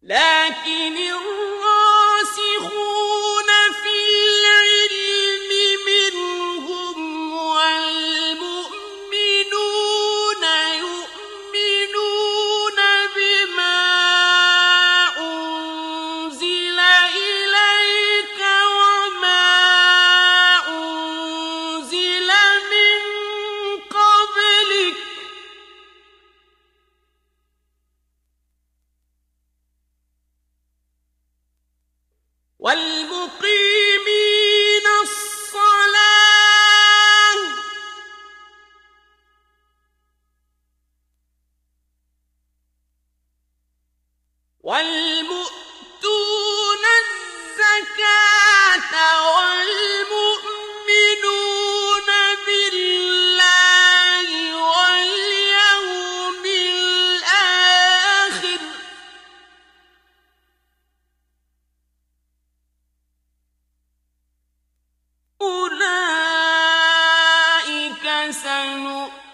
لكن الراسخون في العلم منهم والمؤمنون يؤمنون بما أنزل إليك وما أنزل من قبلك والمقيمين الصلاة والمؤتون الزكاة والمؤمنون بالله واليوم الآخر أولئك سنؤتيهم